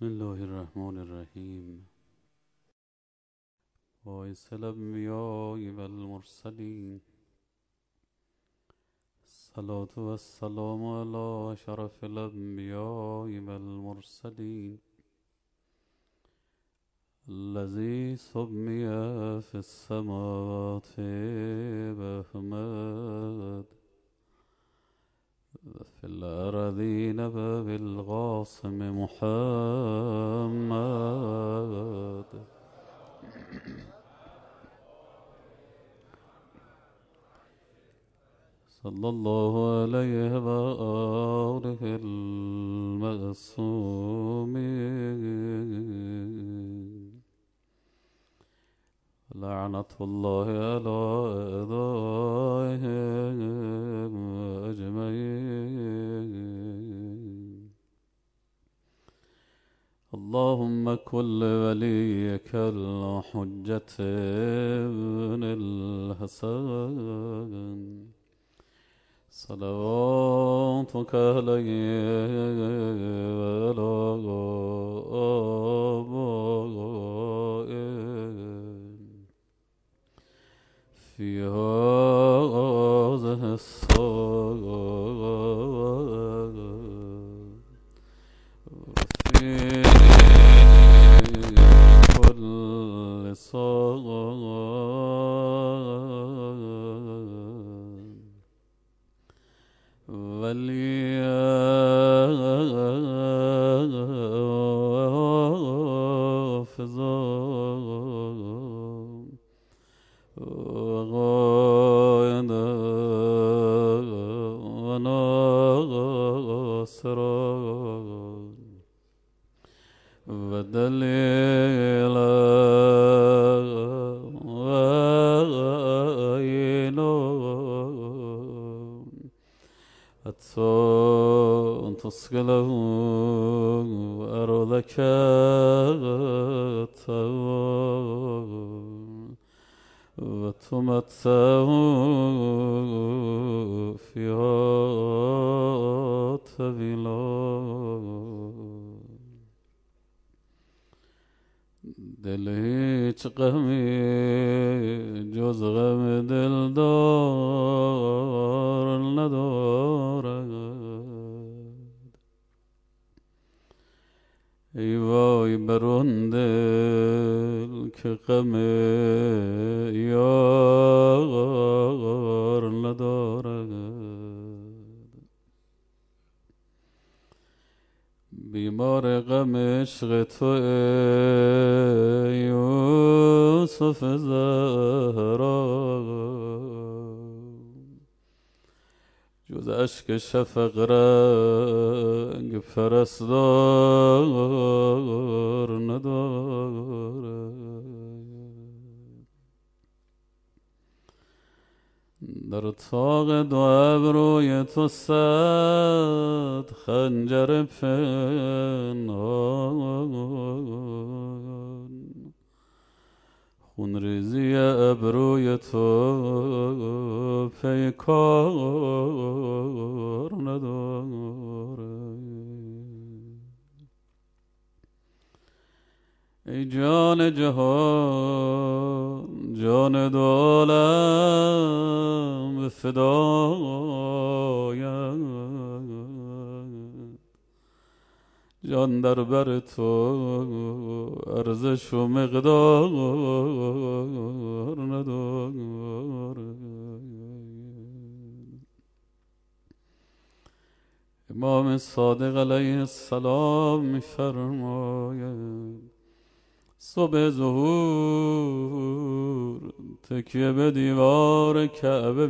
بسم الله الرحمن الرحیم. باعث الانبیاء والمرسلین، الصلاة والسلام علی شرف الانبیاء والمرسلین، الذی سمی فی السماوات بأحمد وفي الأرضين بالقاسم محمد. صلى الله عليه وآله المعصومين، لعنة الله على أعدائهم أجمعين. اللهم كن لوليك الحجة ابن الحسن صلواتك عليه وعلى آبائه في هذه الساعة وفي كل ساعة وليحفظا وقائدا وناصرا ودليلا وعينا حتى تسقله أرضك وتمتعه فيها طويلا. دل هیچ غمی جز غم دلدار ندارد. ای وای بر آن دل که غم یار ندارد. بیمار غم عشق تو ای یوسف زهرا، جز اشک شفق رنگ پرستار ندارد. در طاق دو ابروی تو صد خنجر پنهان، خون ریزی ابروی تو پیکار ندارد. ای جان جهان جان دو عالم فدایم، جان در بر تو ارزش و مقدار ندارد. امام صادق علیه السلام می‌فرماید صبح ظهور تکیه به دیوار کعبه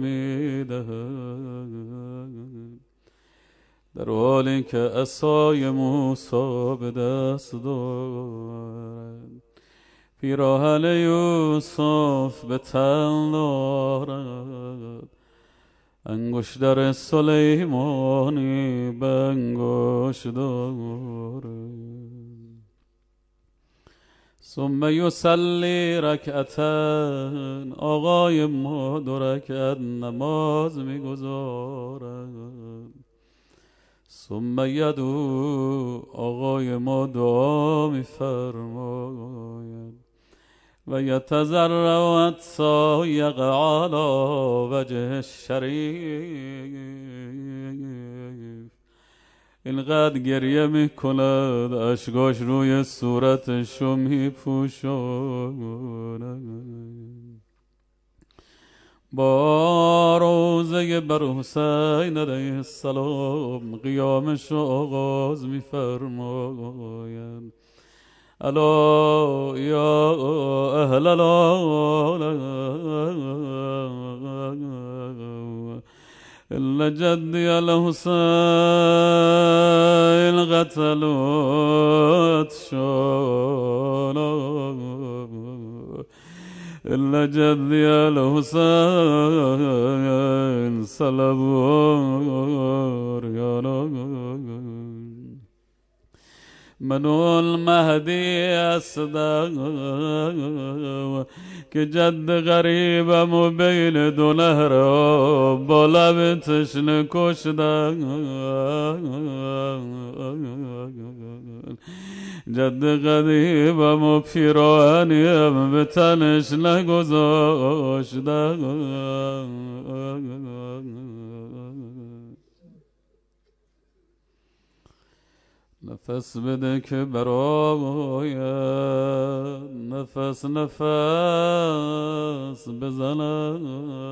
می‌دهد، در حالی که عصای موسی به دست دارد، پیراهن یوسف به تن دارد، انگشتر سلیمانی به انگشت دارد. ثم یصلی رکعتین، آقای ما 2 رکعت نماز میگذارد. ثم یدو آقای ما دعا می‌فرماید و یتضرع حتی یقع علی وجه الشریف. اینقدر گریه میکند اشکاش روی صورتشو میپوشاند. با روزه بر حسین علیه السلام قیامش آغاز میفرماید. الا یا اهل العالم الا جدی الحسین قتلت شانا الا جدی الحسین صلبوا ریانا. منو المهدی هستم که جد غریبم و بین دو نهر با لب تشنه کشتن. جد غریبم و پیراهنیم به تنش نگذاشتن. نفس بده که برای نفس نفس بزنم.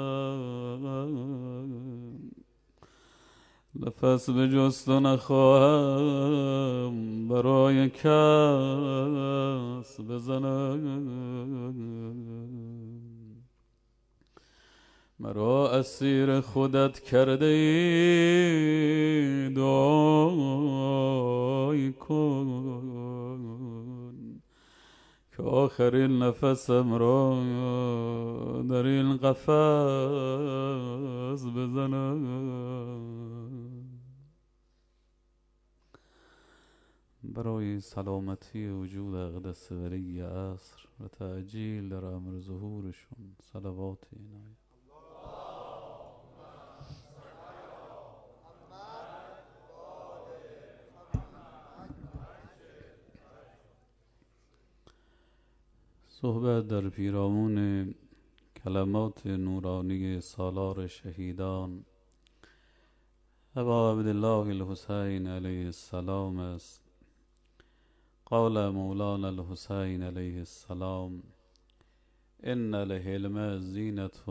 نفس به جست و نخواهم برای کس بزنم. مرا اسیر خودت کرده ای دعای کن که آخرین نفسم را در این قفس بزنم. برای سلامتی وجود اقدس ولی عصر و تعجیل در امر ظهورشون صلوات اینایی. صحبت در پیرامون کلمات نورانی سالار شهیدان ابا عبدالله الحسین علیه السلام است. قال مولانا الحسین علیه السلام ان الحلم زینة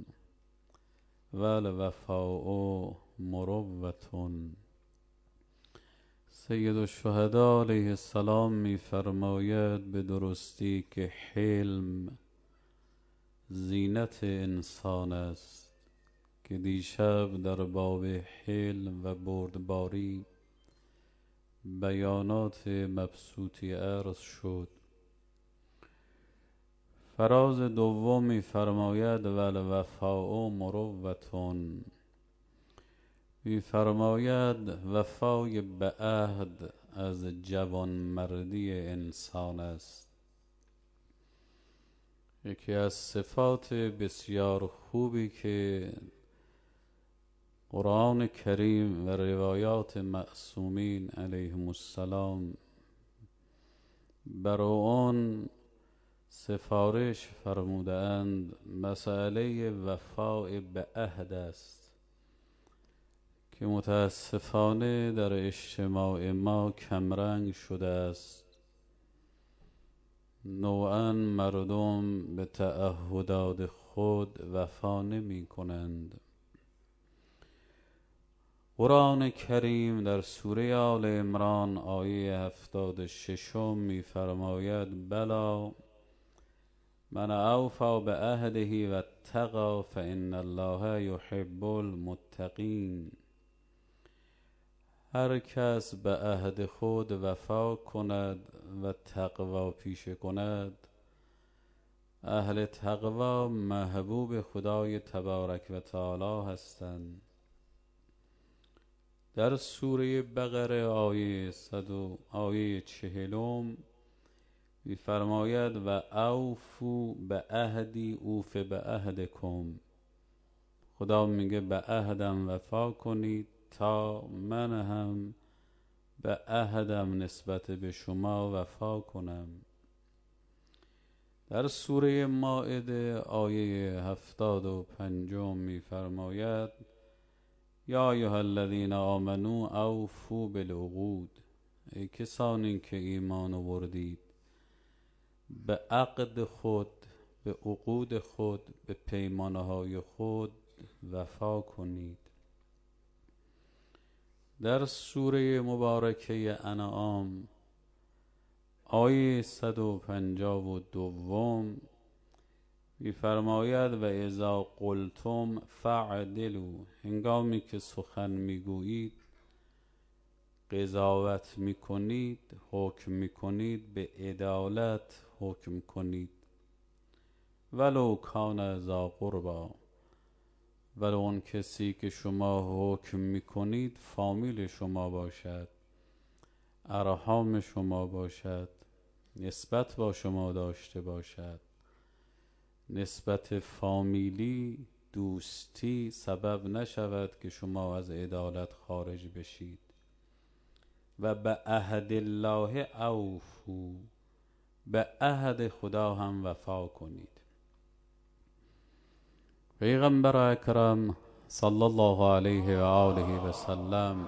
و الوفاء مروة. سید الشهدا علیه السلام می‌فرماید به درستی که حلم زینت انسان است که دیشب در باب حلم و بردباری بیانات مبسوطی عرض شد. فراز دوم می‌فرماید و الوفاء مروة، می‌فرماید وفای به عهد از جوانمردی انسان است. یکی از صفات بسیار خوبی که قرآن کریم و روایات معصومین علیهم السلام بر آن سفارش فرمودند مسئله وفای به عهد است که متاسفانه در اجتماع ما کمرنگ شده است. نوعاً مردم به تعهدات خود وفا نمی کنند. قرآن کریم در سوره آل عمران آیه 76 می فرماید بلا من اوفی بعهده و اتقی فان الله یحب المتقین. هر کس به عهد خود وفا کند و تقوا پیشه کند، اهل تقوا محبوب خدای تبارک و تعالی هستند. در سوره بقره آیه 40 می‌فرماید و اوفوا به عهدی اوف به عهدکم. خدا میگه به عهدم وفا کنید تا من هم به عهدم نسبت به شما وفا کنم. در سوره مائده آیه 75 می‌فرماید: یا ایها الذین آمنوا اوفوا بالعقود. ای کسانی که ایمان آوردید، به عقد خود، به عقود خود، به پیمانه‌های خود وفا کنید. در سوره مبارکه انعام آیه 152 می‌فرماید: و اذا قلتم فاعدلوا. هنگامی که سخن میگویید، قضاوت میکنید، حکم میکنید، به عدالت حکم کنید. ولو کان ذا قربی. ولو اون کسی که شما حکم میکنید فامیل شما باشد، ارحام شما باشد، نسبت با شما داشته باشد. نسبت فامیلی، دوستی سبب نشود که شما از عدالت خارج بشید. و به عهد الله اوفو. به عهد خدا هم وفا کنید. پیغمبر اکرم صلی الله علیه و آله و سلم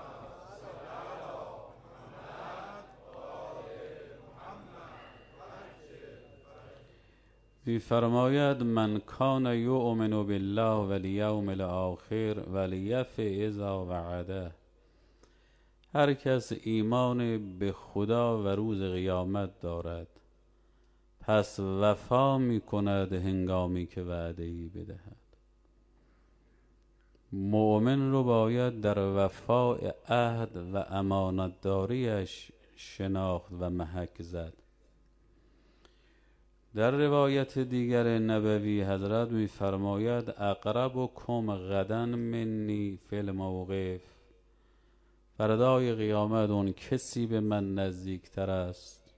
می‌فرماید: من کان یؤمن بالله والیوم الاخر ولیفع اذا وعده. هر کس ایمان به خدا و روز قیامت دارد، پس وفا می‌کند هنگامی که وعده‌ای بدهد. مؤمن رو باید در وفاء عهد و امانتداریش شناخت و محک زد. در روایت دیگر نبوی حضرت می‌فرماید: اقربکم غدا منی فی الموقف. فردای قیامت اون کسی به من نزدیکتر است،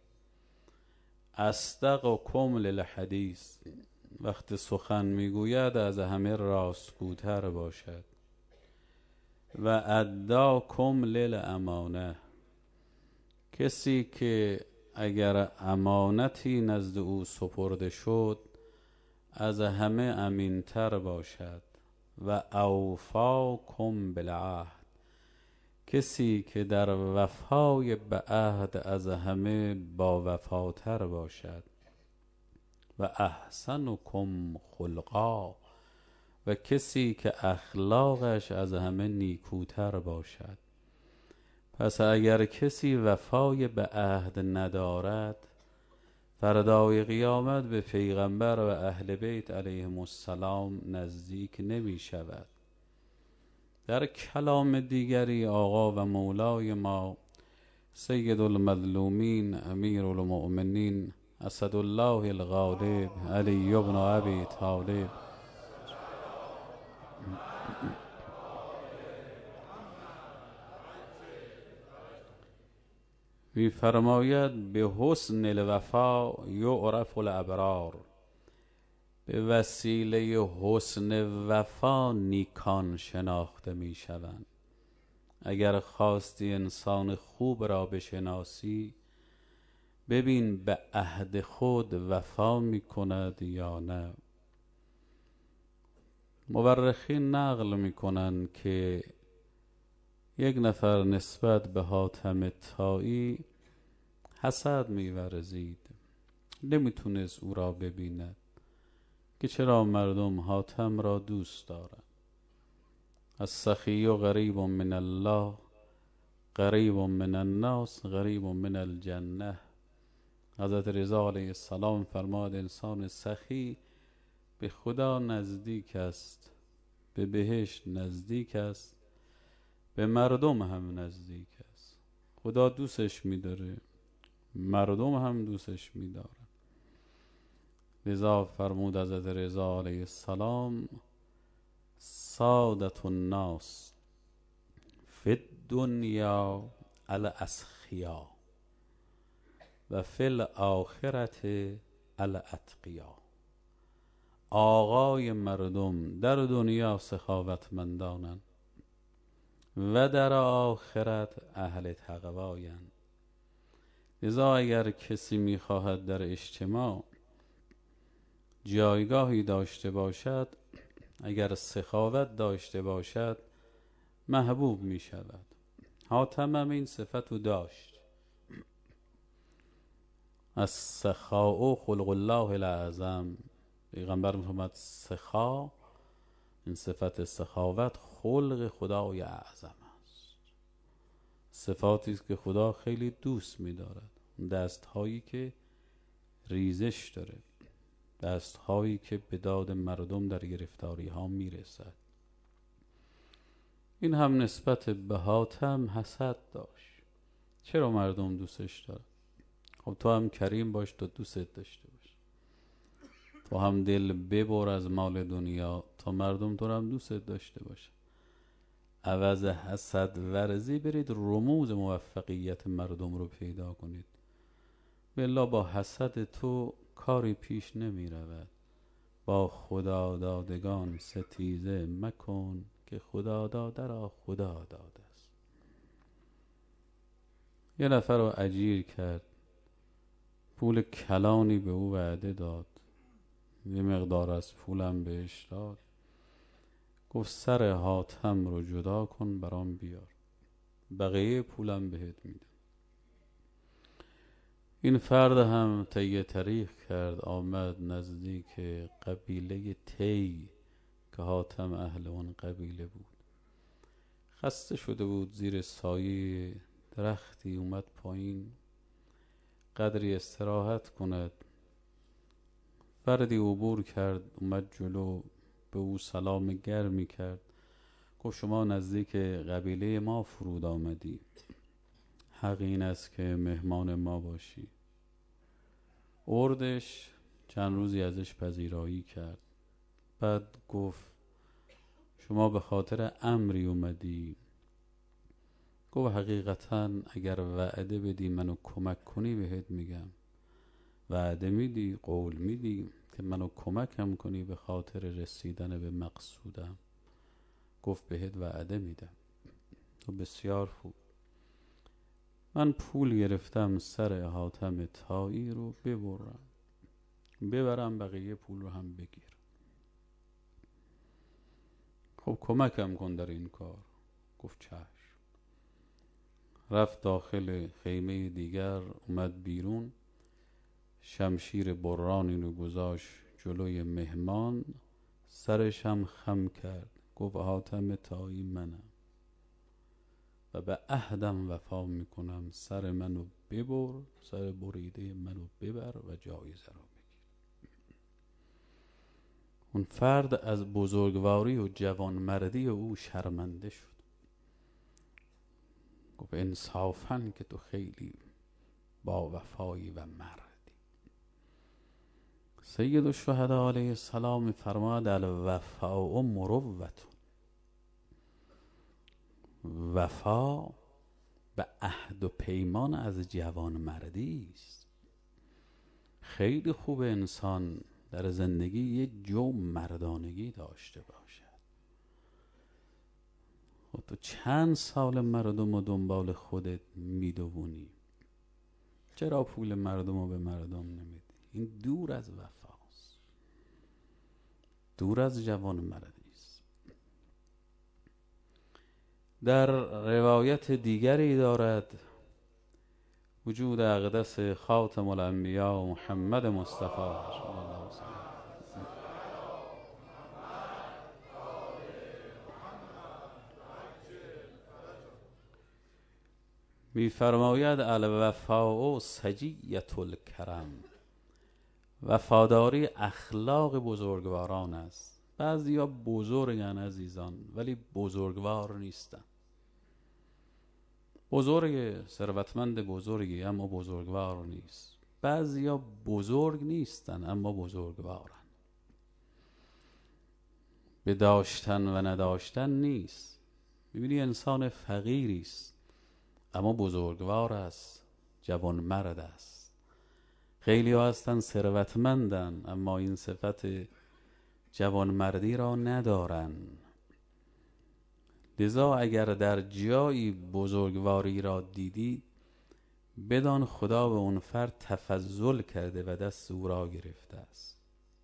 اصدقکم للحدیث. وقت سخن میگوید از همه راستگوتر باشد. و اداکم للامانه. کسی که اگر امانتی نزد او سپرده شد از همه امینتر باشد. و اوفاکم بالعهد. کسی که در وفای به عهد از همه با وفاتر باشد. و احسنکم خلقا. و کسی که اخلاقش از همه نیکوتر باشد. پس اگر کسی وفای به عهد ندارد، فردای قیامت به پیغمبر و اهل بیت علیهم السلام نزدیک نمی شود. در کلام دیگری آقا و مولای ما سید المظلومین امیر المؤمنین اسدالله الغالب علی بن ابی طالب می‌فرماید: به حسن الوفا یعرف الابرار. به وسیله حسن وفا نیکان شناخته می‌شوند. اگر خواستی انسان خوب را بشناسی، ببین به عهد خود وفا می‌کند یا نه. مورخین نقل می‌کنند که یک نفر نسبت به حاتم طایی حسد می‌ورزید. نمی‌تونست او را ببیند که چرا مردم حاتم را دوست دارند. السخی قریب من الله، قریب من الناس، قریب من الجنه. حضرت رضا علیه السلام فرماد: انسان سخی به خدا نزدیک است، به بهشت نزدیک است، به مردم هم نزدیک است. خدا دوستش می‌داره، مردم هم دوستش می‌دارن. لذا فرمود حضرت رضا علیه السلام: سادة الناس فی الدنیا الاسخیا و فی الاخرة الاتقیا. آقای مردم در دنیا سخاوتمندانند، و در آخرت اهل تقوایند. لذا اگر کسی میخواهد در اجتماع جایگاهی داشته باشد، اگر سخاوت داشته باشد، محبوب می شود. حاتم هم این صفت رو داشت. از سخاء خلق الله الاعظم. پیغمبر محمد سخا، این صفت سخاوت خلق خدای اعظم است. صفاتی است که خدا خیلی دوست می دارد. دست هایی که ریزش داره، دست هایی که به داد مردم در گرفتاری ها می رسد. این هم نسبت به حاتم حسد داشت. چرا مردم دوستش دارن؟ خب تو هم کریم باش تا دوستت داشته باش. تو هم دل ببر از مال دنیا تا مردم تو هم دوستت داشته باشه. عوض حسد ورزی برید رموز موفقیت مردم رو پیدا کنید. بالله با حسد تو کاری پیش نمی رود. با خدا دادگان ستیزه مکن که خدا داده را خدا داده است. یه نفر رو اجیر کرد، پول کلانی به او وعده داد، یه مقدار از پولم بهش داد، گفت سر حاتم رو جدا کن برام بیار، بقیه پولم بهت میدم. این فرد هم طی طریق کرد، آمد نزدیک قبیله تی که حاتم اهل اون قبیله بود. خسته شده بود، زیر سایه درختی اومد پایین قدری استراحت کند. فردی عبور کرد، اومد جلو، به او سلام گرمی کرد، گفت شما نزدیک قبیله ما فرود آمدی، حق این است که مهمان ما باشی. اردش چند روزی ازش پذیرایی کرد. بعد گفت شما به خاطر امری اومدی؟ گفت حقیقتا اگر وعده بدی منو کمک کنی بهت میگم. وعده میدی، قول میدی که منو کمکم کنی به خاطر رسیدن به مقصودم؟ گفت بهت وعده میدم. تو بسیار خوب، من پول گرفتم سر حاتم طایی رو ببرم بقیه پول رو هم بگیر. خب کمکم کن در این کار. گفت چشم. رفت داخل خیمه دیگر، اومد بیرون، شمشیر برانی رو گذاشت جلوی مهمان، سرش هم خم کرد، گفت حاتم طایی منم و به عهدم وفا میکنم، سر منو ببر، سر بریده منو ببر و جایزه رو بگیر. اون فرد از بزرگواری و جوانمردی او شرمنده شد. گفت انصافاً که تو خیلی با وفایی و مردی. سید الشهدا علیه السلام فرماد الوفاء مروت. وفا به عهد و پیمان از جوانمردی است. خیلی خوب انسان در زندگی یه جو مردانگی داشته باشد. خب تو چند سال مردم رو دنبال خودت میدونی، چرا پول مردم رو به مردم نمیدی؟ این دور از وفاست، دور از جوانمردی است. در روایت دیگری دارد وجود اقدس خاتم الانبیا محمد مصطفی صلی الله علیه وسلم می‌فرماید الوفاء سجیة الکرم. وفاداری اخلاق بزرگواران است. بعضیا بزرگن عزیزان ولی بزرگوار نیستن. بزرگ، ثروتمند بزرگی اما بزرگوار نیست. بعضیا بزرگ نیستن اما بزرگوارن. به داشتن و نداشتن نیست. می‌بینی انسان فقیری است اما بزرگوار است، جوانمرد است. خیلی ها هستن ثروتمندن اما این صفت جوانمردی را ندارن. لذا اگر در جایی بزرگواری را دیدی، بدان خدا به اون فرد تفضل کرده و دست او را گرفته است.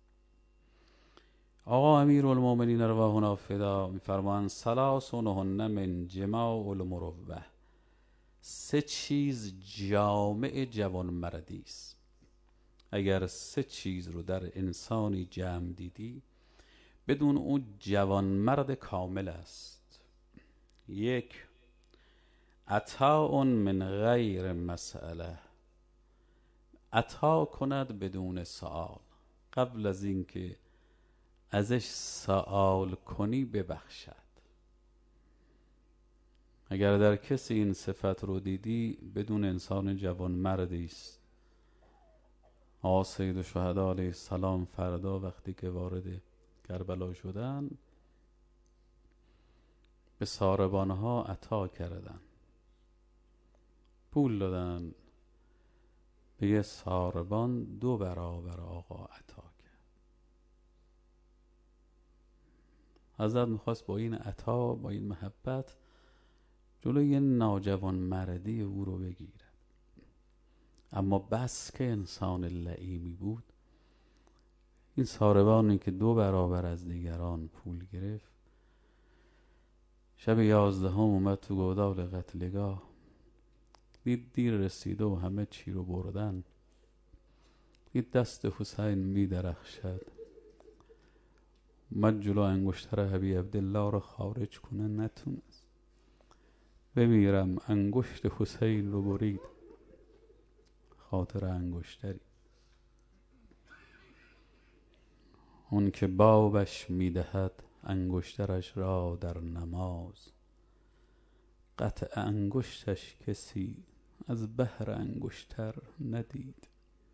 آقا امیرالمومنین ارواحنا فدا میفرمایند ثلاث هن من جماع المروه، 3 چیز جامع جوانمردی است. اگر 3 چیز رو در انسانی جمع دیدی، بدون او جوانمرد کامل است. 1 عطاء من غیر مسئله، عطا کند بدون سؤال، قبل از اینکه ازش سؤال کنی ببخشد. اگر در کسی این صفت رو دیدی، بدون انسان جوانمردی است. آقا سید الشهدا علیه السلام فردا وقتی که وارد کربلا شدن، به ساربانها عطا کردن، پول دادن. به یه ساربان 2 برابر آقا عطا کرد. حضرت میخواست با این عطا، با این محبت، جلوی ناجوان مردی او رو بگیرد. اما بس که انسان لئیمی بود، این ساربانی که 2 برابر از دیگران پول گرفت، شب 11 اومد تو گودال قتلگاه، دید دیر رسیده و همه چی رو بردن، دید دست حسین می درخشد، اومد جلو انگشتر حبیب عبدالله رو خارج کنه، نتونست. بمیرم انگشت حسین رو برید، خاطر انگشتری. اون که بابش میدهد انگشترش را در نماز، قطع انگشتش کسی از بهر انگشتر ندید.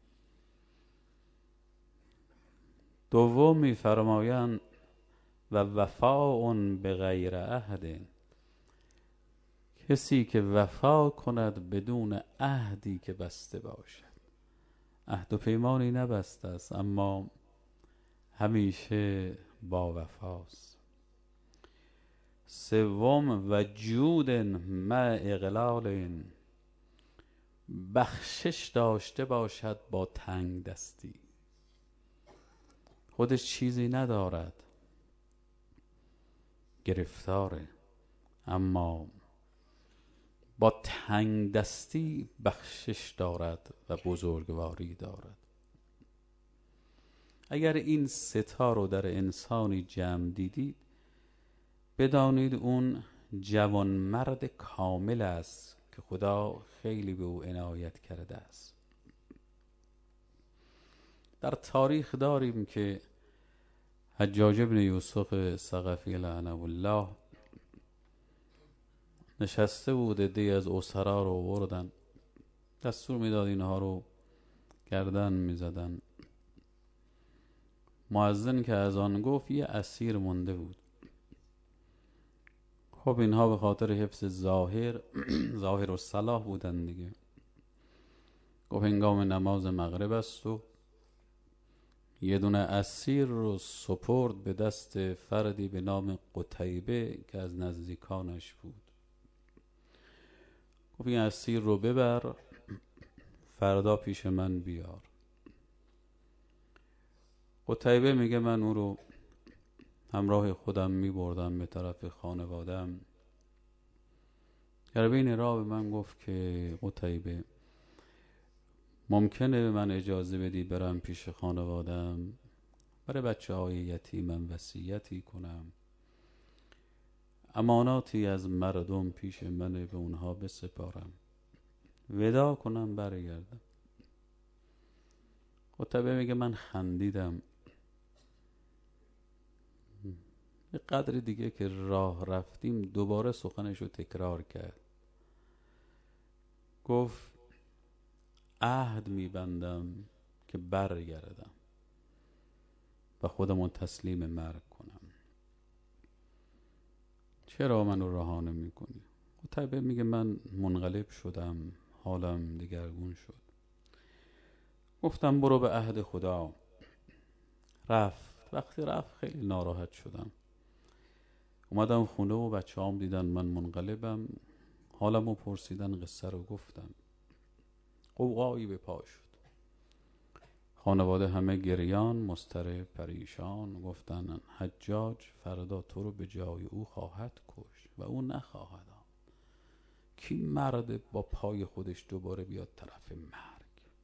دوم می‌فرمایند و وفاء بغیر عهد، کسی که وفا کند بدون عهدی که بسته باشد. عهد و پیمانی نبسته است، اما همیشه با وفاست. سوم و جود مع اقلال، بخشش داشته باشد با تنگ دستی. خودش چیزی ندارد، گرفتاره، اما با تنگ دستی بخشش دارد و بزرگواری دارد. اگر این 3 رو در انسانی جمع دیدید، بدانید اون جوانمرد کامل است که خدا خیلی به او عنایت کرده است. در تاریخ داریم که حجاج بن یوسف ثقفی لعنه الله نشسته بود، عده‌ای از اسرا رو آوردن، دستور میداد اینها رو گردن میزدن. مؤذن که از آن گفت، یه اسیر مونده بود. خب اینها به خاطر حفظ ظاهر و صلاح بودن دیگه. گفت هنگام نماز مغرب است و یه دونه اسیر رو سپرد به دست فردی به نام قتیبه که از نزدیکانش بود. گفت این اسیر رو ببر، فردا پیش من بیار. قتیبه میگه من او رو همراه خودم میبردم به طرف خانوادم. در بین راه به من گفت که قتیبه ممکنه به من اجازه بدید برم پیش خانوادم، برای بچه‌های یتیمم وصیتی کنم، اماناتی از مردم پیش منه، به اونها بسپارم، ودا کنم برگردم. قتیبه میگه من خندیدم. یه قدر دیگه که راه رفتیم دوباره سخنش رو تکرار کرد. گفت عهد میبندم که برگردم و خودمون تسلیم مرگ کنم. چرا منو رهانه میکنی؟ قتیبه میگه من منقلب شدم، حالم دگرگون شد. گفتم برو به عهد خدا. رفت. وقتی رفت خیلی ناراحت شدم. اومدم خونه و بچه هم دیدن من منقلبم، حالمو پرسیدن، قصه رو گفتم. قوقایی به پا شد. خانواده همه گریان، مضطرب، پریشان. گفتن حجاج فردا تو رو به جای او خواهد کشت و او نخواهد آمد. کی مرد با پای خودش دوباره بیاد طرف مرگ؟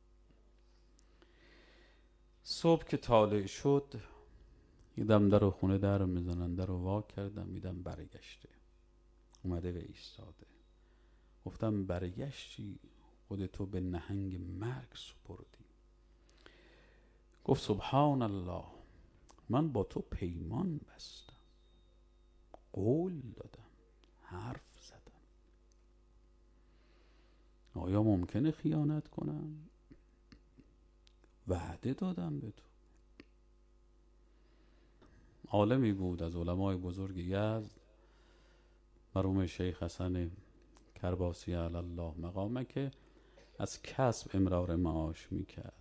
صبح که طالع شد دیدم در خونه در میزنن، در رو وا کردم دیدم برگشته، اومده و ایستاده. گفتم برگشتی؟ خودتو به نهنگ مرگ سپردی. گفت سبحان الله، من با تو پیمان بستم، قول دادم، حرف زدم. آیا ممکنه خیانت کنم؟ وعده دادم به تو. عالمی بود از علمای بزرگ یزد، مرحوم شیخ حسن کرباسی علی الله مقامه، که از کسب امرار معاش میکرد.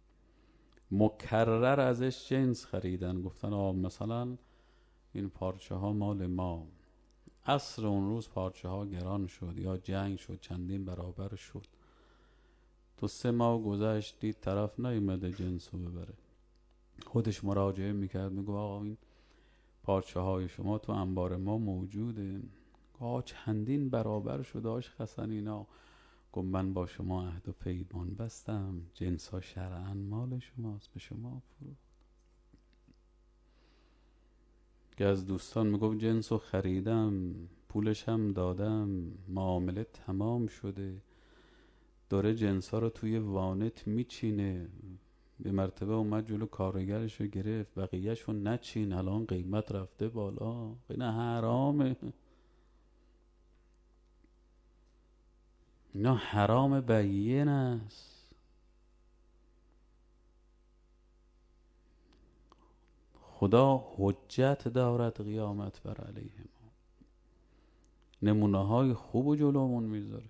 مکرر ازش جنس خریدن، گفتن مثلا این پارچه ها مال ما. عصر اون روز پارچه ها گران شد یا جنگ شد، چندین برابر شد. تو 3 ماه گذشت دید طرف نیومده جنس رو ببره. خودش مراجعه میکرد، میگو آقا این پارچه های شما تو انبار ما موجوده. چندین برابر شد آش حسن اینا. گفت من با شما عهد و پیمان بستم، جنس ها شرعاً مال شماست، به شما فروخت. که از دوستان میگفت جنس رو خریدم، پولش هم دادم، معامله تمام شده، داره جنس ها رو توی وانت میچینه. به مرتبه اومد جلو کارگرش رو گرفت، بقیهش رو نچین، الان قیمت رفته بالا، اینا حرامه، اینا حرام بیین است. خدا حجت دارد قیامت بر علیه ما. نمونه های خوب و جلومون میذاره.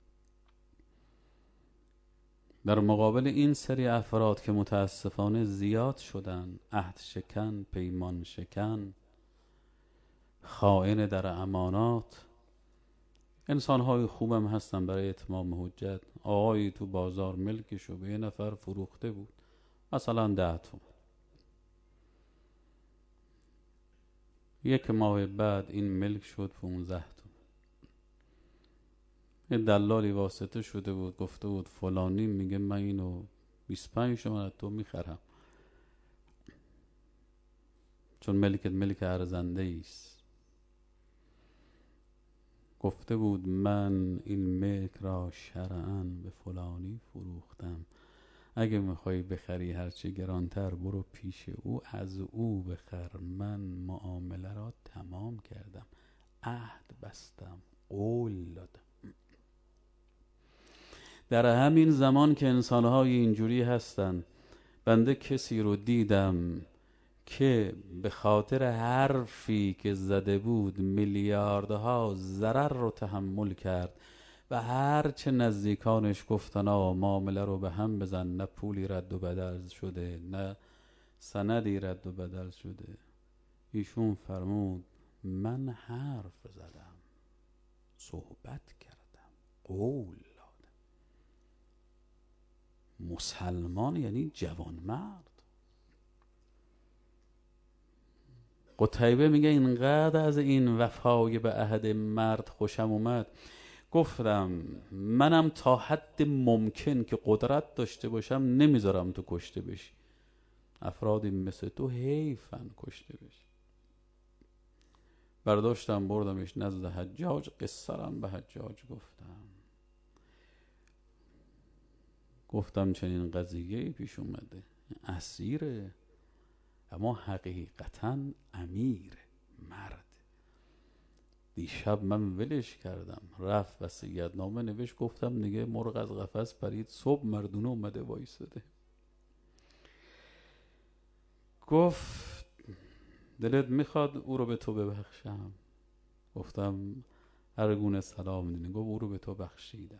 در مقابل این سری افراد که متاسفانه زیاد شدن، عهد شکن، پیمان شکن، خائن در امانات، انسان‌های خوبم هستن برای اتمام حجت. آقایی تو بازار ملکشو به 1 نفر فروخته بود، مثلا 10 تومن. 1 ماه بعد این ملک شد 15 تومن. یه دلالی واسطه شده بود، گفته بود فلانی میگه من اینو 25 تومن تو میخرم، چون ملکت ملک ارزنده ایست. گفته بود من این ملک را شرعاً به فلانی فروختم، اگه میخوای بخری هرچی گرانتر برو پیش او، از او بخر، من معامله را تمام کردم، عهد بستم، قول دادم. در همین زمان که انسانهای اینجوری هستن، بنده کسی رو دیدم که به خاطر حرفی که زده بود میلیاردها ضرر رو تحمل کرد و هرچه نزدیکانش گفتن معامله رو به هم بزن، نه پولی رد و بدل شده، نه سندی رد و بدل شده. ایشون فرمود من حرف زدم، صحبت کردم، قول دادم. مسلمان یعنی جوانمرد. قتیبه میگه اینقدر از این وفای به عهد مرد خوشم اومد، گفتم منم تا حد ممکن که قدرت داشته باشم نمیذارم تو کشته بشی. افرادی مثل تو حیفن کشته بشی. برداشتم بردمش نزد حجاج، قصرم به حجاج گفتم چنین قضیه‌ای پیش اومده، اسیره اما حقیقتا امیر، مرد. دیشب من ولش کردم، رفت وصیت نامه نوشت، گفتم دیگه مرغ از قفس پرید، صبح مردونه اومده وایساده. گفت دلت میخواد او رو به تو ببخشم؟ گفتم هر گونه سلام دینی. گفت او رو به تو بخشیدم.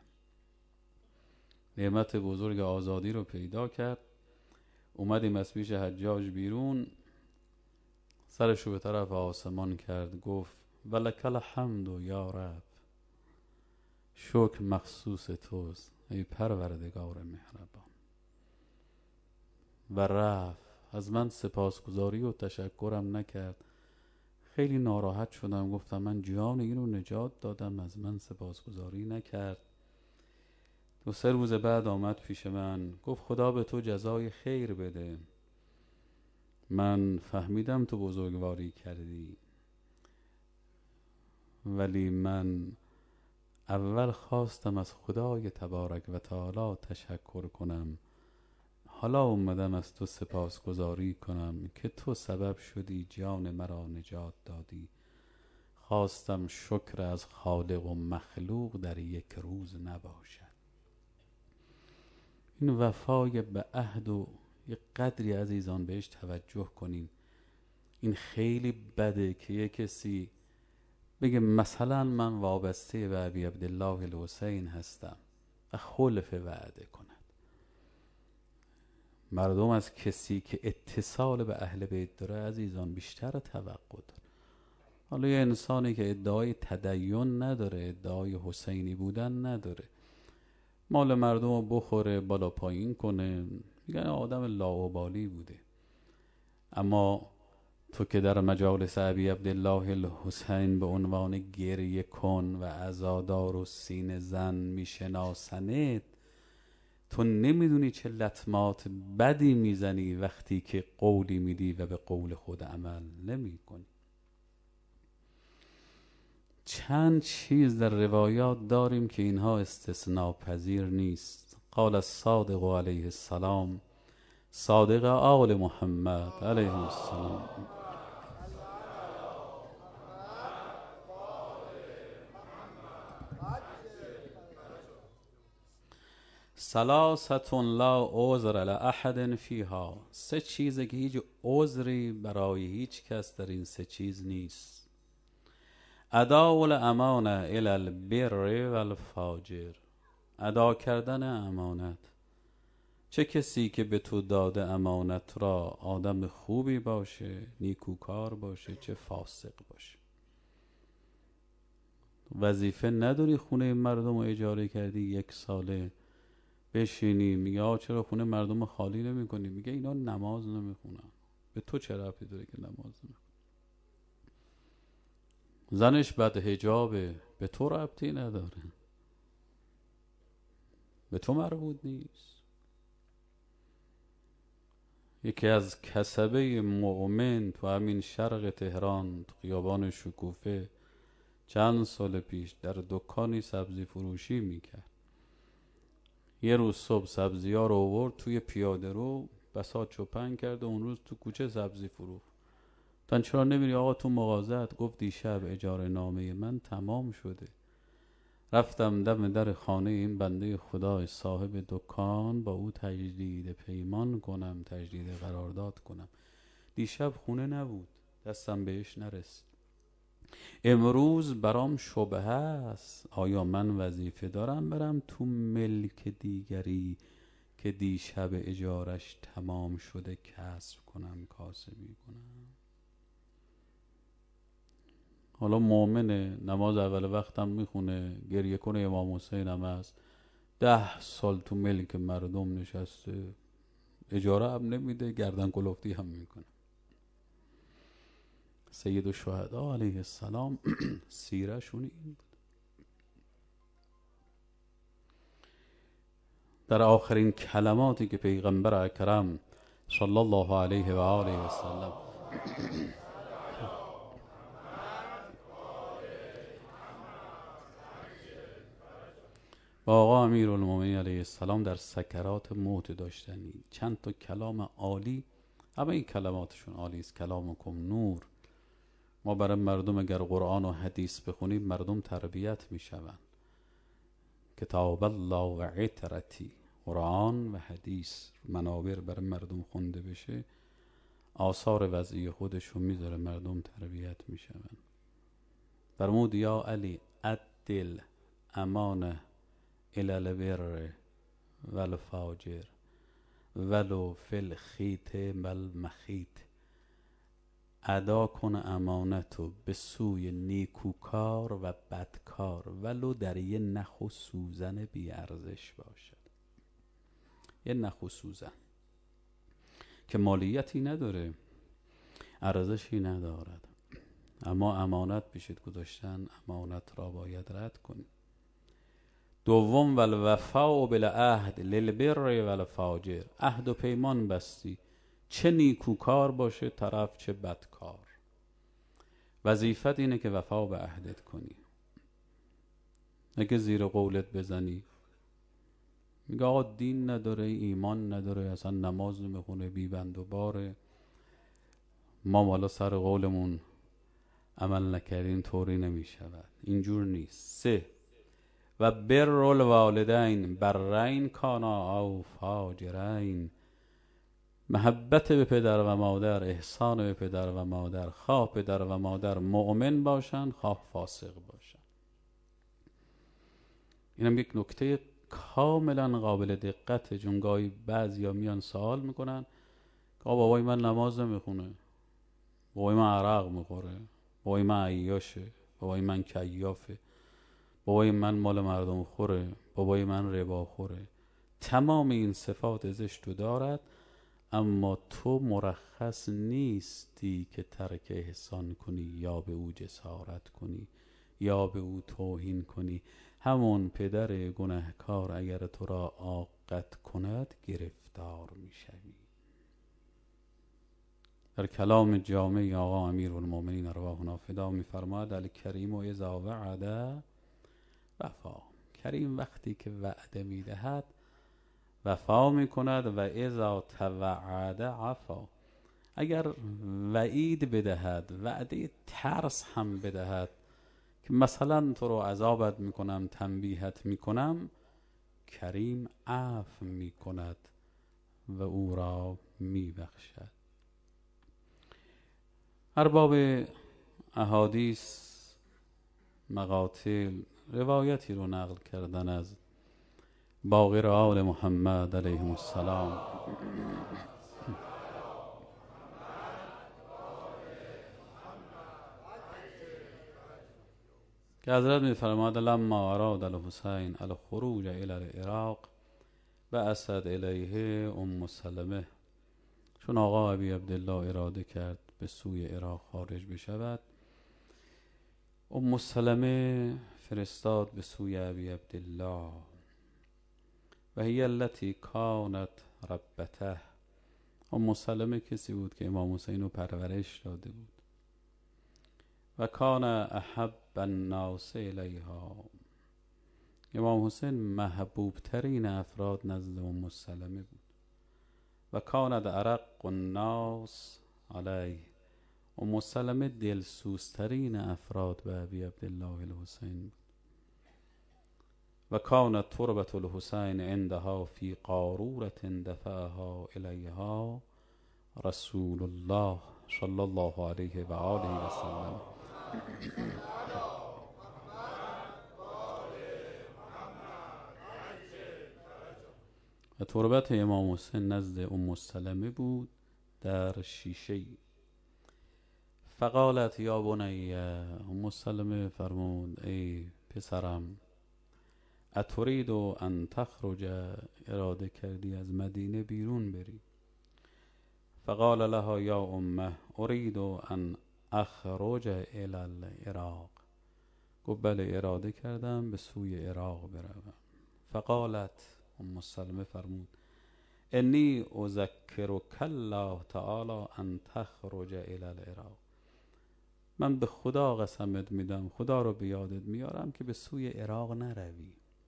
نعمت بزرگ آزادی رو پیدا کرد. اومدیم از پیش حجاج بیرون، سرشو به طرف آسمان کرد، گفت ولک الحمد یا رب. شکر مخصوص توست ای پروردگار مهربان. و رفت. از من سپاسگزاری و تشکرم نکرد. خیلی ناراحت شدم، گفتم من جان اینو نجات دادم، از من سپاسگزاری نکرد. 2-3 روز بعد آمد پیش من، گفت خدا به تو جزای خیر بده. من فهمیدم تو بزرگواری کردی، ولی من اول خواستم از خدای تبارک و تعالی تشکر کنم، حالا اومدم از تو سپاسگزاری کنم که تو سبب شدی جان مرا نجات دادی. خواستم شکر از خالق و مخلوق در یک روز نباشد. این وفای به عهد و یک قدری عزیزان بهش توجه کنیم. این خیلی بده که یک کسی بگه مثلا من وابسته به ابی عبدالله الحسین هستم و خلف وعده کند. مردم از کسی که اتصال به اهل بیت داره عزیزان بیشتر توقع داره. حالا یه انسانی که ادعای تدین نداره، ادعای حسینی بودن نداره، مال مردم رو بخوره بالا پایین کنه، میگن آدم لاابالی بوده. اما تو که در مجالس ابی عبدالله الحسین به عنوان گریه کن و عزادار و سینه زن میشناسنت، تو نمیدونی چه لطمات بدی میزنی وقتی که قولی میدی و به قول خود عمل نمی کنی. چند چیز در روایات داریم که اینها استثناء پذیر نیست. قال الصادق علیه السلام، صادق آل محمد علیه السلام، ثلاثة لا عذر لأحد فیها. 3 چیزه که هیچ عذری برای هیچ کس در این 3 چیز نیست. اداء الامانه الی البر و الفاجر، ادا کردن امانت. چه کسی که به تو داده امانت را آدم خوبی باشه، نیکوکار باشه، چه فاسق باشه. وظیفه نداری خونه مردم رو اجاره کردی 1 ساله بشینی میگه چرا خونه مردم خالی نمی کنی؟ میگه اینا نماز نمیخونن. به تو چه ربطی داره که نماز نمیخونن؟ زنش بد حجابه، به تو ربطی نداره، به تو مربوط نیست. یکی از کسبه مؤمن تو همین شرق تهران تو خیابان شکوفه چند سال پیش در دکانی سبزی فروشی میکرد. یه روز صبح سبزی ها رو آورد توی پیاده رو، بساط چوپن کرد و اون روز تو کوچه سبزی فروخت. تن چرا نمیری آقا تو مغازت؟ گفت دیشب اجاره نامه من تمام شده، رفتم دم در خانه این بنده خدا صاحب دکان با او تجدید پیمان کنم، تجدید قرارداد کنم. دیشب خونه نبود، دستم بهش نرسید. امروز برام شبهه است، آیا من وظیفه دارم برم تو ملک دیگری که دیشب اجارش تمام شده کسب کنم، کاسبی کنم؟ حالا مؤمنه، نماز اول وقتم میخونه، گریه کنه، امام حسین هم هست، 10 سال تو ملک مردم نشسته، اجاره هم نمیده، گردن کلفتی هم میکنه. سید الشهدا علیه السلام سیرشون این بود. در آخرین کلماتی که پیغمبر اکرم صلی الله علیه و آله و سلم با آقا امیرالمومنین علیه السلام در سکرات موت داشتن، چند تا کلام عالی، همه این کلماتشون عالی است. کلامکم نور. ما برای مردم اگر قرآن و حدیث بخونیم مردم تربیت میشوند. کتاب الله و عترتی، قرآن و حدیث منابر برای مردم خونده بشه، آثار وضعی خودشون میذاره، مردم تربیت میشوند. فرمود یا علی عدل امانه الی البر و الفاجر ولو فی الخیط و المخیط. ادا کن امانتو به سوی نیکوکار و بدکار، ولو در یه نخ و سوزن بی ارزش باشد. یه نخ و سوزن که مالیتی نداره، ارزشی ندارد، اما امانت پیشت گذاشتن، امانت را باید رد کنی. دوم والوفاء بالعهد للبر والفاجر، عهد و پیمان بستی، چه نیکوکار باشه طرف چه بدکار، وظیفت اینه که وفا به عهدت کنی. اگه زیر قولت بزنی، میگه آقا دین نداره، ایمان نداره، اصلا نماز نمیخونه، بی بند و باره، ما والا سر قولمون عمل نکردیم، طوری نمیشود. اینجور نیست. 3 و بر الوالدین برین کانا او فاجرین، محبت به پدر و مادر، احسان به پدر و مادر، خواه پدر و مادر مؤمن باشن خواه فاسق باشن. اینم یک نکته کاملا قابل دقته، چون گاهی بعضیا میان سوال میکنن که بابای من نماز نمیخونه، بابای من عرق میخوره، بابای من عیاشه، بابای من کیافه، بابای من مال مردم خوره، بابای من ربا خوره. تمام این صفات زشت دارد، اما تو مرخص نیستی که ترک احسان کنی یا به او جسارت کنی یا به او توهین کنی. همون پدر گناهکار اگر تو را عاقت کند گرفتار میشوی. در کلام جامع آقا امیرالمومنین ارواحنا فدا میفرماید الکریم و اذا وعد وفا. کریم وقتی که وعده میدهد وفا میکند، و اذا توعد عفا. اگر وعید بدهد، وعده ترس هم بدهد که مثلا تو رو عذابت میکنم، تنبیهت میکنم، کریم عفو میکند و او را میبخشد. ارباب احادیث مقاتل روایتی رو نقل کردن از باقر آل محمد علیهم السلام که حضرت میفرماد لما اراد الحسین الخروج الى العراق بعثت الیه ام سلمه. چون آقا ابی عبدالله اراده کرد به سوی عراق خارج بشود، ام سلمه فرستاد به سوی ابی عبدالله و هی التي کانت ربته. ام سلمه کسی بود که امام حسین رو پرورش داده بود. و کان احب الناس الیها، امام حسین محبوب ترین افراد نزد ام سلمه بود. و کاند ارق الناس علیه، ام سلمه دلسوزترین افراد به ابی عبدالله الحسین بود. و کانت تربة الحسین عندها فی قارورة دفعها الیها رسول الله صلی الله علیه و آله و سلم. و تربت امام حسین نزد ام سلمه بود در شیشه‌ای. فقالت یا بنی، ام سلمه فرمود ای پسرم، اترید ان تخرج، اراده کردی از مدینه بیرون بری؟ فقال لها یا امه ارید ان اخرج الى العراق. گفت بله اراده کردم به سوی عراق بروم. فقالت، ام سلمه فرمود انی اذکرک الله تعالی ان تخرج الى العراق. من به خدا قسمت میدم، خدا رو به یادت میارم که به سوی عراق نروی.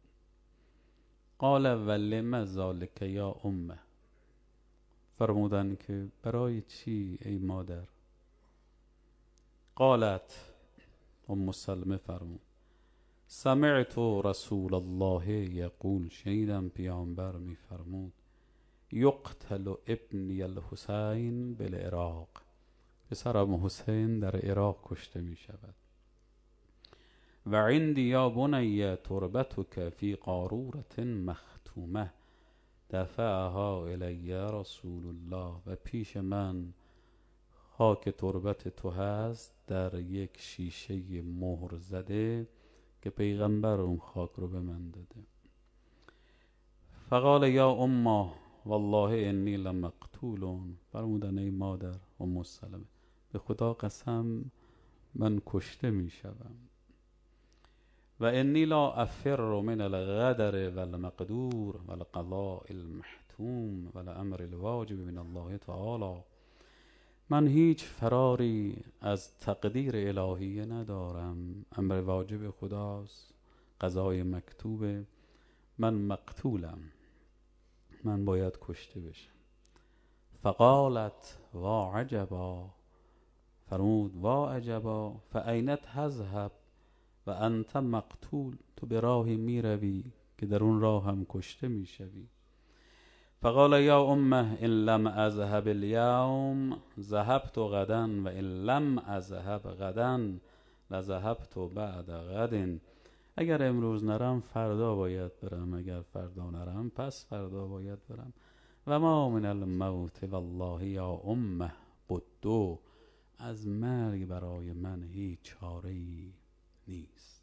قال ولم ذلک یا امه. فرمودن که برای چی ای مادر؟ قالت، ام سلمه فرمود سمعت رسول الله یقول، شنیدم پیامبر میفرمود یقتل ابنی الحسین بالعراق، پسرم حسین در عراق کشته می شود. و عندی یا بنی تربتک فی قارورة مختومه دفعها الی رسول الله. و پیش من خاک تربت تو هست در یک شیشه مهر زده که پیغمبر اون خاک رو به من داده. فقال یا اما والله انی لمقتول. فرمودن ای مادر ام سلمه به خدا قسم من کشته می شوم. و انی لا افر من الغدر و المقدور و القضاء المحتوم و الامر الواجب من الله تعالی. من هیچ فراری از تقدیر الهی ندارم. امر واجب خداست، قضای مکتوبه، من مقتولم، من باید کشته بشم. فقالت وا عجبا. فرمود وا عجبا فاین تذهب و انت مقتول. تو به راهی می روی که در اون راه هم کشته می شوی. فقال یا امه ان لم اذهب اليوم ذهبت غدا و ان لم اذهب غدا لذهبت بعد غد. اگر امروز نرم فردا باید برم، اگر فردا نرم پس فردا باید برم. و ما من الموت والله یا امه بدو. از مرگ برای من هیچ چاره‌ای نیست.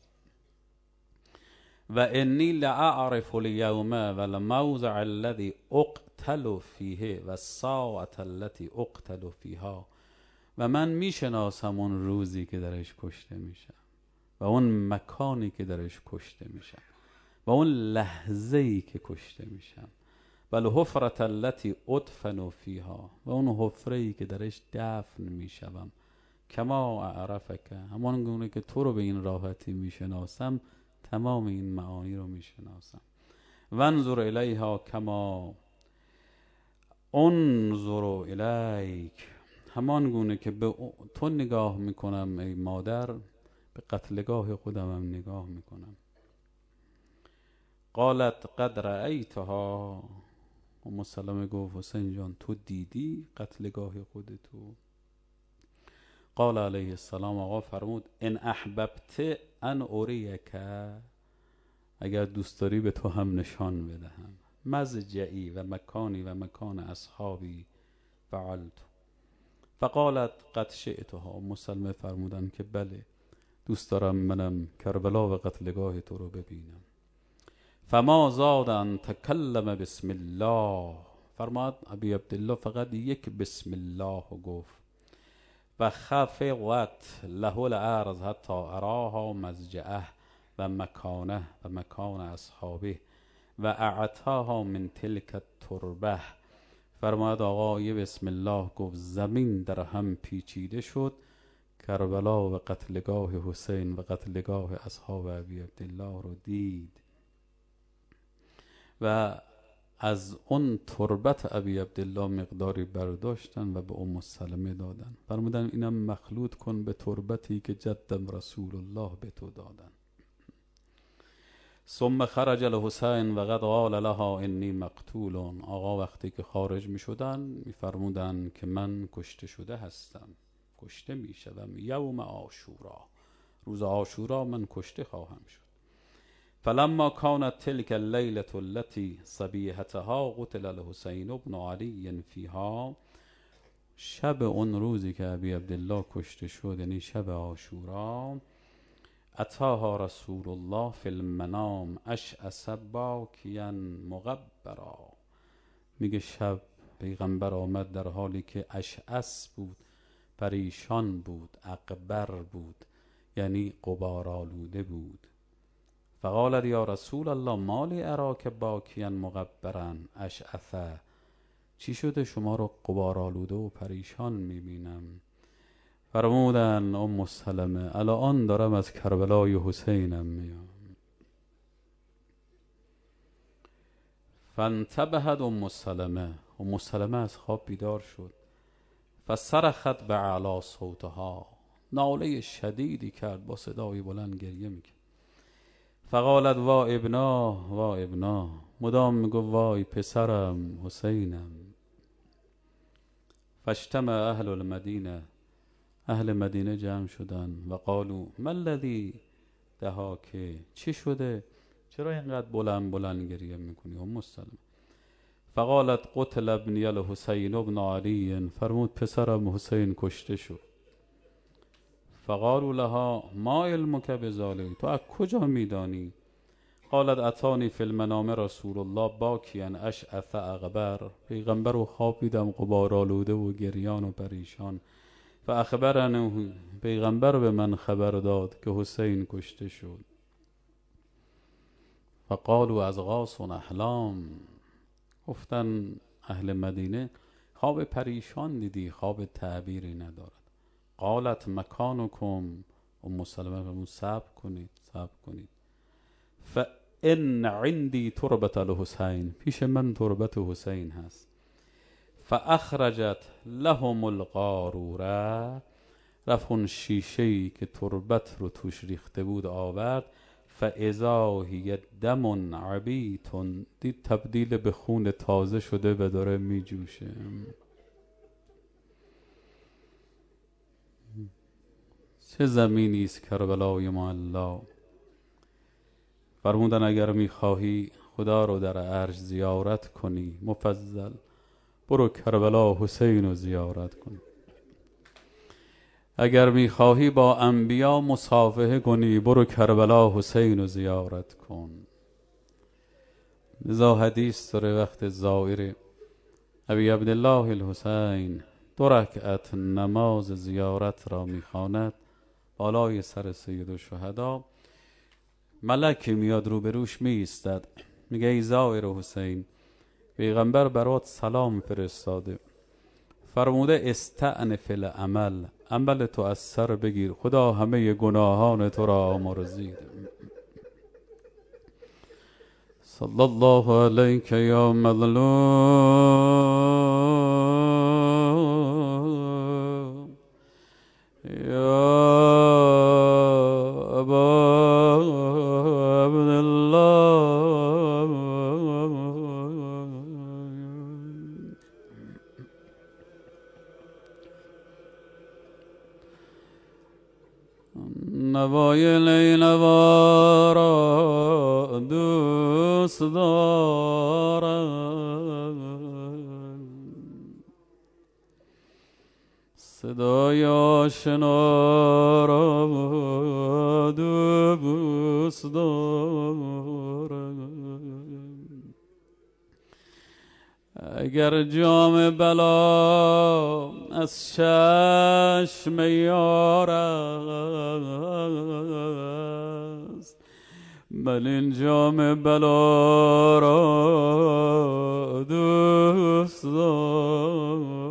و انی لاعرف اليوم و الموضع الذي اقتل فیه و الساعة التي اقتل فیها. و من میشناسم اون روزی که درش کشته میشم و اون مکانی که درش کشته میشم و اون لحظه‌ای که کشته میشم. و الحفرة التي ادفن فیها. و اون حفره‌ای که درش دفن میشوم. کما اعرفک. همان گونه که تو رو به این راحتی میشناسم تمام این معانی رو میشناسم. وانظر الیها کما انظر الیک. همان گونه که به تو نگاه میکنم ای مادر به قتلگاه خودم هم نگاه میکنم. قالت قد رأیتها. ام سلمه گفت حسین جان تو دیدی قتلگاه خودتو؟ قال علیه السلام، آقا فرمود ان احببت ان اریک. اگر دوست داری به تو هم نشان بدهم. مضجعی و مکانی و مکان اصحابی فعلت. فقالت قد شئتها. ام سلمه فرمودن که بله دوست دارم منم کربلا و قتلگاه تو رو ببینم. فما زاد ان تکلم بسم الله. فرماد ابی عبدالله فقط یک بسم الله گفت. و خفضت له الارض حتی اراها مضجعه و مکانه و مکان اصحابه و اعطاها من تلک التربه. فرماد آقا یه بسم الله گفت، زمین در هم پیچیده شد. کربلا و قتلگاه حسین و قتلگاه اصحاب ابی عبدالله رو دید و از اون تربت ابی عبدالله مقداری برداشتن و به ام سلمه دادن. فرمودن اینم مخلوط کن به تربتی که جدم رسول الله به تو دادن. ثم خرج الحسین و قد قال لها انی مقتول. آقا وقتی که خارج می شدن می فرمودن که من کشته شده هستم، کشته می شدم. یوم عاشورا، روز عاشورا من کشته خواهم شد. فلما كانت تلك الليلة التي صبيحتها قتل الحسين بن علي فيها. شب اون روزی که ابی عبدالله کشته شد، یعنی شب عاشورا، اتاها رسول الله فی المنام اشعث باکیا مغبرا. میگه شب پیغمبر آمد در حالی که اشعث بود، پریشان بود، اغبر بود، یعنی غبار آلوده بود. فقالت یا رسول الله ما لی اراک باکیا مغبرا اشعث. چی شده شما رو غبار آلوده و پریشان میبینم؟ فرمودن ام سلمه الان دارم از کربلای حسینم میام. فانتبهت ام سلمه. ام سلمه از خواب بیدار شد. فصرخت باعلی صوتها. ناله شدیدی کرد، با صدای بلند گریه میکرد. فقالت وا ابنا وا ابنا. مدام میگو وای پسرم حسینم. فاجتمع اهل المدینه. اهل مدینه جمع شدن و قالوا ما الذی دهاک. چی شده؟ چرا اینقدر بلند بلند گریه میکنی ام سلمه؟ فقالت قتل ابنی الحسین ابن علی، فرمود پسرم حسین کشته شد. فقالوا لها ما علمک بذلک، تو از کجا میدانی؟ قالت اتانی فی المنام رسول الله باکیا اشعث اغبر، پیغمبر رو خواب دیدم غبارآلوده و گریان و پریشان. فاخبرنه، پیغمبر به من خبر داد که حسین کشته شد. فقالوا اضغاث احلام، گفتن اهل مدینه خواب پریشان دیدی، خواب تعبیری ندارد. قالت مکانکم، ام سلمه فرمود صبر کنید صبر کنید. فان عندي تربة الحسین، پیش من تربت حسین هست. فاخرجت لهم القاروره، رفت اون شیشه‌ای که تربت رو توش ریخته بود آورد. فاذا هی دم عبیت، دید تبدیل به خون تازه شده و داره می جوشه. چه زمینی است کربلای معلا. فرمودن اگر میخواهی خدا رو در عرش زیارت کنی مفضل، برو کربلا حسین رو زیارت کن. اگر میخواهی با انبیا مصافحه کنی برو کربلا حسین رو زیارت کن. لذا حدیث داره وقت زائر ابی عبدالله الحسین 2 رکعت نماز زیارت را میخواند بالای سر سید الشهدا، ملک میاد روبروش میایستد، میگه ای زائر حسین، پیغمبر برات سلام فرستاده، فرموده استأنف العمل، عمل تو از سر بگیر، خدا همه گناهان تو را آمرزید. صلی الله علیک یا مظلوم یا ابا نوای لیلوا را دوست دارم، صدای آشنا را دوست دارم. اگر جام بلا از چشم یار است، من این جام بلا را دوست دارم.